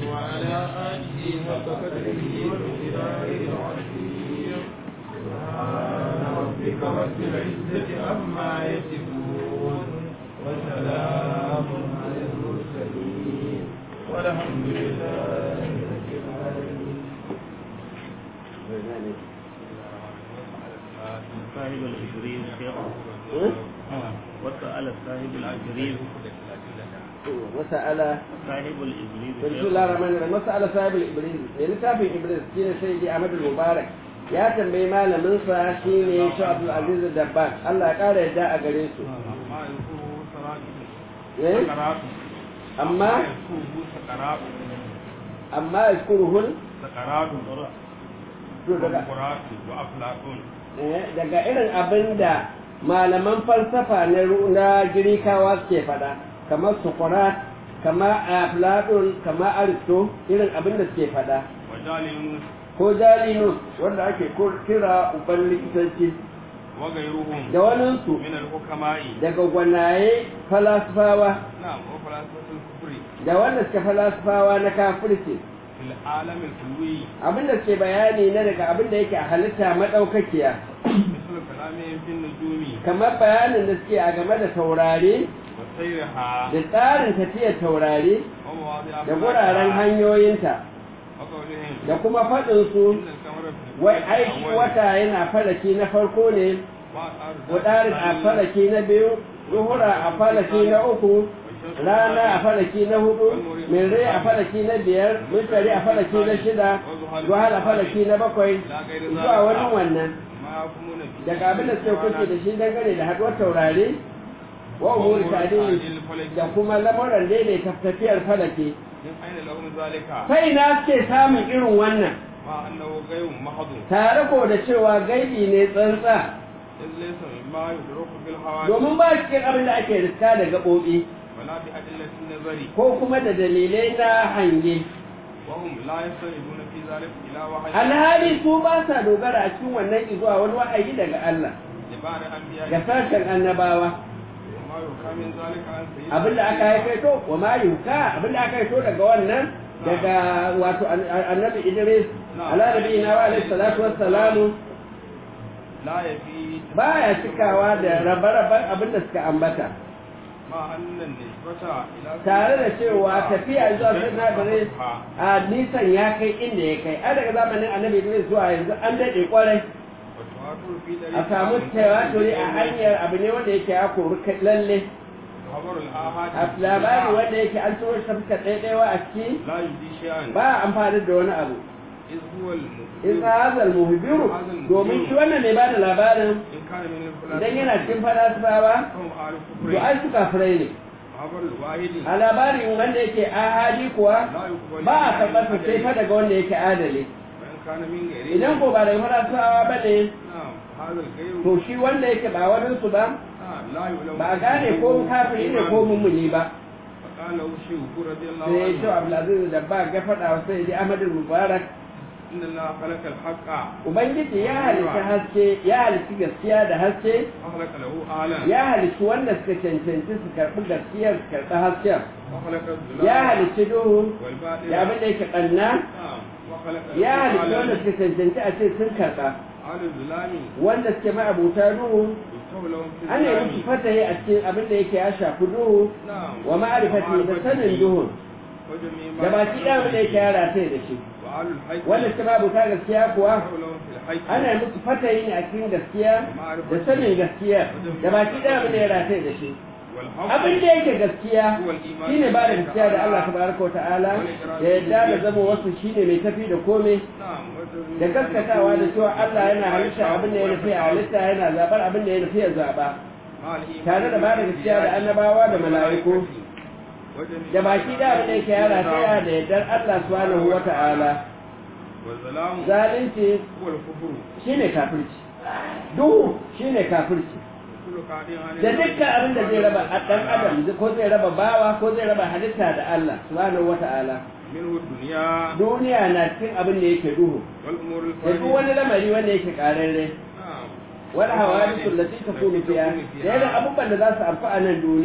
وعلى آله حق قدره ومقداره العظيم سبحان ربك رب العزة عما يصفون وسلام على المرسلين والحمد لله رب العالمين. صاحب العشرين شيخ وسأل صاحب العشرين وسأل صاحب الإبليس بسم الله الرحمن الرحيم وسأل صاحب الإبليس littafin Iblis shine Sayyidi Ahmad al-Mubarak ya tambayi malamin sa shine Sheikh Abdul Aziz Dabbas Allah ya kara yadda a gare su amma yazkuruhul daga irin abinda malaman falsafa na Girikawa suke fada kamar Socrates kamar Platon kamar Aristo irin abinda suke fada ko Jalinus wanda ake kira uban likitanci da waninsu daga gwanaye falasifawa da wanda suke falasifawa na kafirci abinda suke bayani na daga abinda yake a halitta madaukakiya kamar bayanin da suke a game da taurari da tsarin tafiyar taurari da guraren hanyoyinta da kuma faɗinsu wai aiki wata yana falaki na farko ne wadarin a falaki na biyu zuhura a falaki na uku rana a falaki na hudu mirrai a falaki na biyar mutane a falaki na shida zuhar a falaki na bakwai zuwa wani wannan daga abin da suke kuke da shi dangane da haduwar taurari wa umuri tadini da kuma lamuran daidaita tafiyar falaki sai na suke samun irin wannan tare ko da cewa gaibi ne tsantsa domin ba cikin abin da ake riska da gaɓoɓi ko kuma da dalilai na hange alhali su ba sa dogara a cikin wannan zuwa wani wa'ayi daga Allah ga sashen annabawa abinda aka haifeto wa ma yuka abinda aka haifeto daga wannan daga wato annabi Idris ala nabiyina wa alayhi salatu wassalamu baya cikawa da rabe-raben abinda suka ambata tare da cewa tafiya zuwa sinadarai a nisan ya kai inda ya kai a daga zamanin annabi Idris zuwa yanzu an daɗe kwarai a samu tawaturi a hanyar abu ne wanda yake ya kori lalle a labari wanda yake an turo shi fuska ɗaiɗaiwa a ciki ba a amfani da wani abu in hazal muhbiru domin shi wannan ne ba da labarin idan yana cikin falasifawa to ai su kafirai ne a labarin wanda yake ahadi kuwa ba a karɓar sai fa daga wanda yake adali idan ko ba daga falasifawa ba ne to shi wanda yake ba waninsu ba ba a gane ko kafiri ne ko mummuni ba sai ya ce Abdulaziz da ba ga faɗa wa sai Ahmad Mubarak Ubangiji ya halitta haske ya halitta gaskiya da haske ya halitta wanda suka cancanci su karɓi gaskiyar su karɓi hasken ya halitta duhu ya abin da yake ɓanna ya halitta wanda suka cancanci a ce sun karɓa wanda suke ma'abuta duhu ana yi musu fatahi a cikin abin da yake ya shafi duhu wa ma'arifati da sanin duhun da baki ɗaya abin da yake ya rataye da shi wanda suke ma'abuta gaskiya kuwa ana yi musu fatahi ne a cikin gaskiya da sanin gaskiya da baki ɗaya abin da ya rataye da shi abin da yake gaskiya shine ba da gaskiya da Allah tabaraka wa ta'ala ya yadda da zama wasu shine mai tafi da komai da gaskatawa da cewa Allah yana halitta abin da ya nufi a halitta yana zabar abin da ya nufi ya zaba tare da ba da gaskiya da annabawa da mala'iku da baki da abin da yake yara taya da yardar Allah subhanahu wa ta'ala zalunci shine kafirci duhu shine kafirci da dukkan abin da zai raba ɗan adam ko zai raba bawa ko zai raba halitta da Allah subhanahu wata'ala duniya na cikin abin da yake duhu da duk wani lamari wanda yake ƙararre wani hawadisun da suka kunu fiya da yadda abubuwan da za su amfa a nan duniya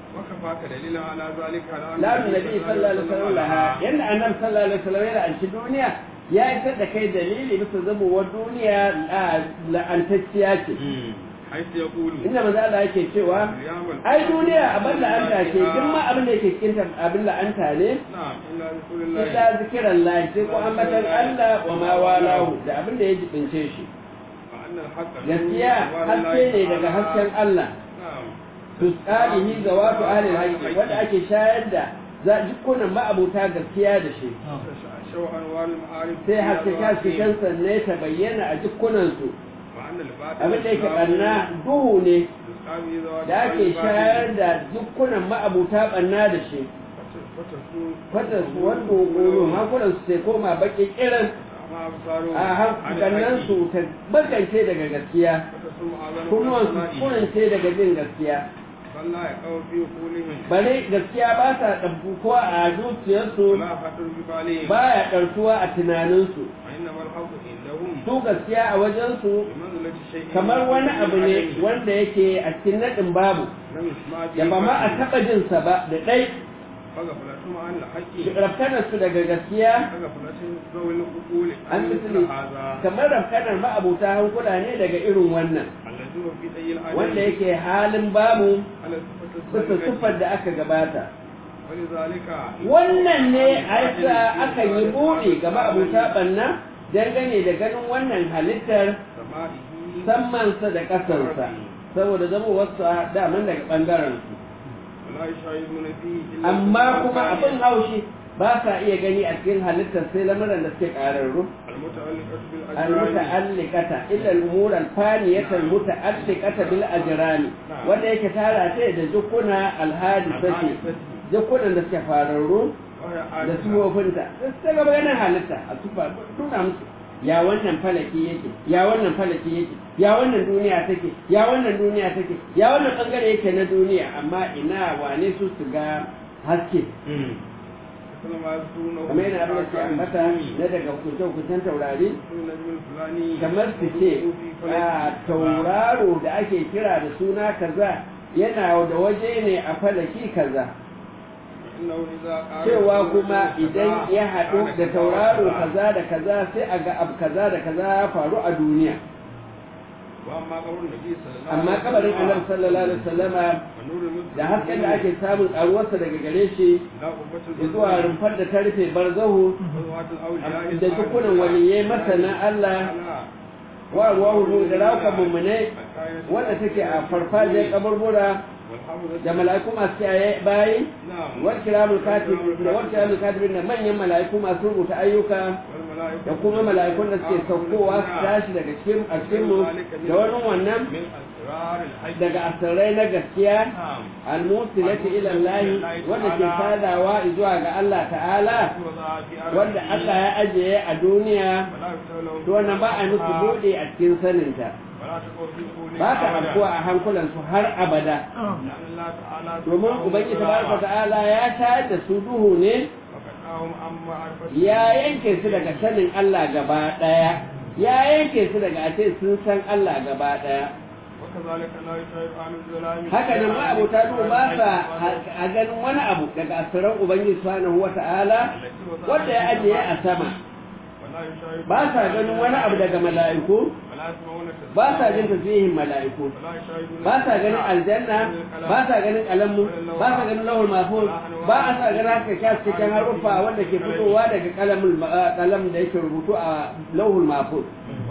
وكفاك دليلا على ذلك la nabi sallallahu alaihi wasallam laha yanda annabi sallallahu alaihi wasallam ya la'anci duniya ya isar da kai dalili bisa zamowar duniya la'antacciya ce حيث يقول inda maza Allah yake cewa ai duniya abin la'anta ce duk ma abin da yake cikin ta abin la'anta ne نعم إلا رسول الله illa zikrullahi sai ko ambatan Allah wa ma walahu da abin da ya jibince shi وأن الحق gaskiya haske ne daga hasken Allah نعم tusalihi ga wato ahlul haqqi wanda ake shayar da jikunan ma'abuta gaskiya da shi شو أنوار المعارف sai haske sanne ta bayyana a jikunansu وأن الباطل abin da yake ɓanna duhu ne تسامي ذوات da ake shayar da jikunan ma'abuta ɓanna da shi fatar su wani gogoro hankulansu sai koma baƙi kiran ما أبصاروا a hankulansu ta bakance daga gaskiya وتسمع آذانهم kunnuwansu kunance daga jin gaskiya بل لا يقع في قولهم bare gaskiya ba ta ɗabbukuwa a zuciyarsu ولا خطر ببالهم ba ya ɗarsuwa a tunaninsu وإنما الحق عندهم su gaskiya a wajensu بمنزلة شيء kamar wani abu ne wanda yake a cikin naɗin babu لم يسمع به da ba ma a taɓa jinsa ba da ɗai فغفلتهم عن الحق rafkanarsu daga gaskiya فغفلة ذوي العقول an عن misali مثل هذا kamar rafkanar ma'abuta hankula ne daga irin wannan الذي هو في ذي العدل wanda yake halin babu على الصفة bisa السابقة siffar da aka gabata ولذلك wannan ne aisa aka yi buɗe ga ma'abuta ɓanna dangane da ganin wannan halittar سمائه sammansa da ƙasarsa saboda zama wasu daman daga ɓangarensu ولا يشاهدون فيه إلا amma kuma abin haushi ba sa iya gani a cikin halittar sai lamuran da suke ƙararru المتعلقة بالأجرام المتعلقة إلا الأمور الفانية المتعلقة بالأجرام wanda yake tara ta da jukuna alhadisati jukunan da suke fararru da sufofinta sai ga bayanan halitta a tufa tuna musu ya wannan falaki yake ya wannan falaki yake ya wannan duniya take ya wannan duniya take ya wannan bangare yake na duniya amma ina wane su su ga haske kamar yana abin da ke ambata na daga hukuncen taurari kamar su ce a tauraro da ake kira da suna kaza yana da waje ne a falaki kaza cewa kuma idan ya haɗu da tauraro kaza da kaza sai a ga abu kaza da kaza ya faru a duniya amma kabarin annabi sallallahu alaihi wasallama da hasken da ake samun karuwarsa daga gare shi zuwa rumfar da ta rufe barzahu da dukkanin waliyai masana Allah wa ruwahu da rauka mummune wanda take a farfajiyar kaburbura da mala'iku masu kiyaye bayi wa kiramul katibin da manyan mala'iku masu rubuta ayyuka da kuma mala'ikun da suke saukowa su tashi daga cikin mu da wani wannan daga asirai na gaskiya almusilati ila Allah wanda ke sadawa zuwa ga Allah ta'ala wanda Allah ya ajiye a duniya to wannan ba a musu bude a cikin saninta ba ta afkuwa a hankulansu har abada domin ubangi tabaraka ta'ala ya tayar da su duhu ne ya yanke su daga sanin Allah gaba daya ya yanke su daga ace sun san Allah gaba daya haka nan ma abota duhu ba sa a ganin wani abu daga asiran ubangi subhanahu wata'ala wanda ya ajiye a sama ba sa ganin wani abu daga mala'iku ba sa jin tasbihin mala'iku ba sa ganin aljanna ba sa ganin kalamu ba sa ganin lahul mahfuz ba a sa ganin haka kya cikin harufa wanda ke fitowa daga kalam da yake rubutu a lahul mahfuz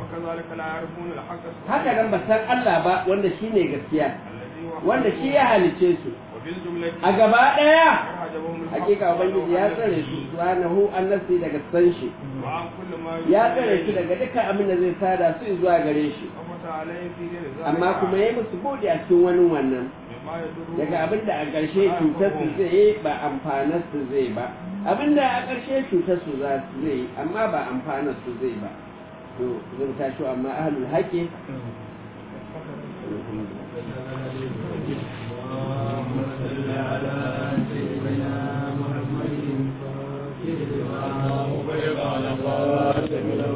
haka nan ba san Allah ba wanda shine gaskiya wanda shi ya halice su a gaba daya hakika ubangiji ya tsare su subhanahu annasi daga san shi ya tsare su daga dukkan abin da zai sada su zuwa gare shi amma kuma ya musu bude a cikin wani wannan daga abin da a ƙarshe cutar su zai ba amfanar su zai ba abin da a ƙarshe cutar su za su zai amma ba amfanar su zai ba to zan tashi amma ahlul haqqi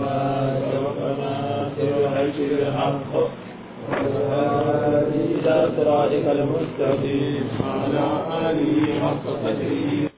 الحق صراطك المستقيم وعلى آله حق قدره